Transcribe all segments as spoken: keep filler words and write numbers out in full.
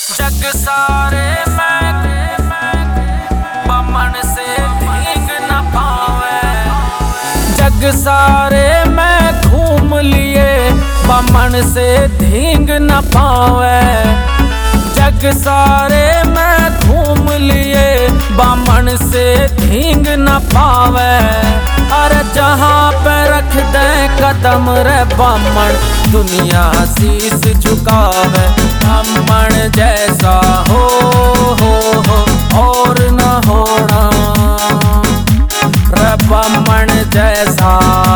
जग सारे मैं बमन से भीग न पावे। जग सारे मैं घूम लिए बमन से धींग न पावे। जग सारे मैं घूम लिए बामन से धींग न पावे। अरे जहाँ पे रख दे कदम रे बामन दुनिया शीश झुकावे। बामन जैसा हो हो हो और न होना रे बामन जैसा।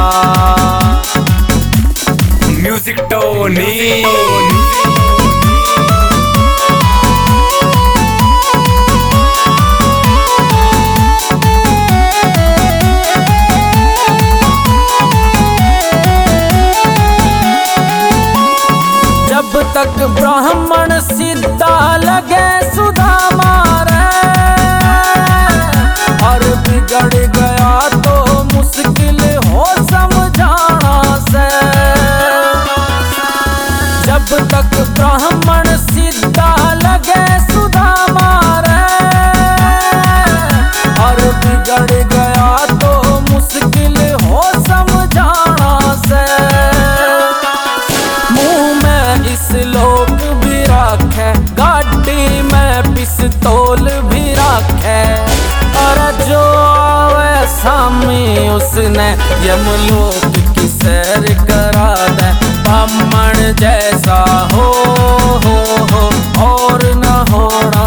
म्यूजिक टोनी जब तक ब्राह्मण सीधा लगे सुधा मारे। और बिगड़ गया तो मुश्किल हो समझाना से। जब तक ब्राह्मण सीधा लगे सुधा मारे। और बिगड़ गया तो मुश्किल हो समझाना से। मुंह में इस लोग भी रखे गाड़ी में पिस्तौल भी रखे। और जो आवे सामी उसने यमलोक की सैर करा दे। बामन जैसा हो हो हो और न होना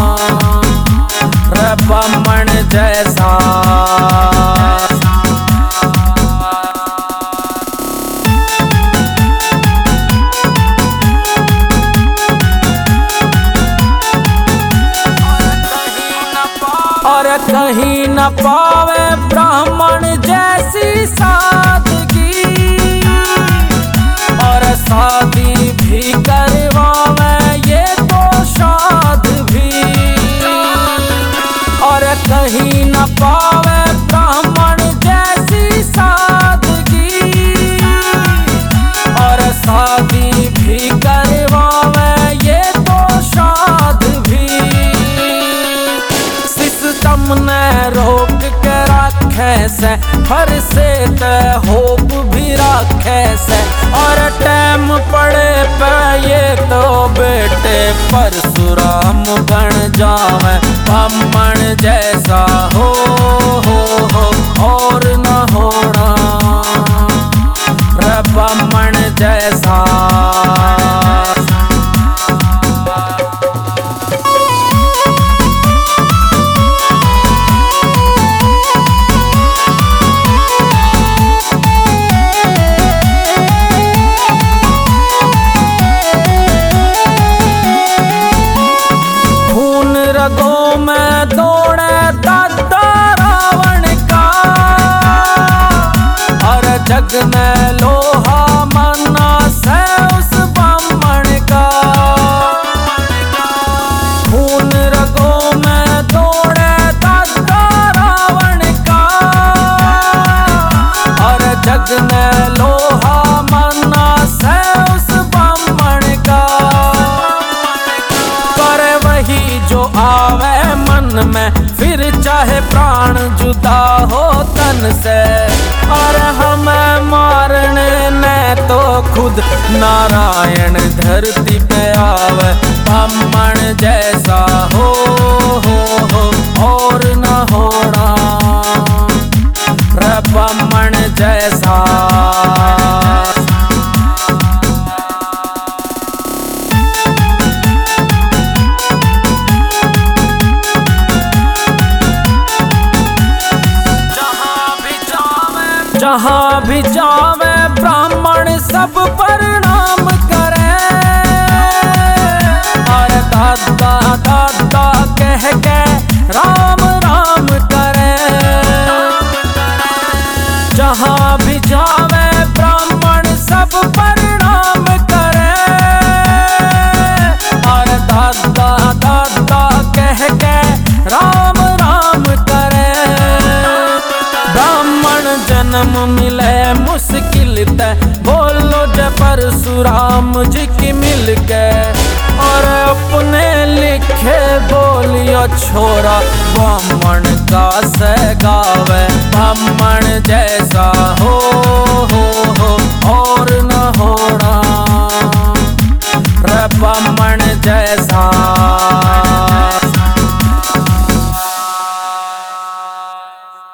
रे बामन जैसा। और कहीं न पावे ब्राह्मण जैसी सादगी। और शादी भी करवावे ये तो शाद भी। और कहीं न पावे ब्राह्मण जैसी सादगी। और शादी भी करवावे ये तो शाद भी। तुमने रोक के रखे से फर से ते होप भी रखे से। और टाइम पड़े पे ये तो बेटे परशुराम बन जावे। बामन जैसा हो हो हो और न होना रे बामन जैसा। रगों में दौड़े दादा रावण का। और जग में लोहा मना से उस बामन का। खून रगों में दौड़े दादा रावण का। और जग में लोहा मना से उस बामन का। करे वही जो आवे मन में फिर चाहे प्राण जुदा हो तन से। और हमें मारने ने तो खुद नारायण धरती पे आवे। बामन जैसा हो हो हो और न होना रे बामन जैसा। जहाँ भी जावे ब्राह्मण सब प्रणाम करे। और दादा दादा कह के राम राम करे। जहाँ भी जावे ब्राह्मण सब प्रणाम करे। और दादा दादा कह के राम राम करे। ब्राह्मण जन्म मिले मुश्किल ते बोलो जय परशुराम जी की मिल के। और अपने छोरा बामण का से गावे, बामण जैसा हो हो हो और न होना रे बामण जैसा।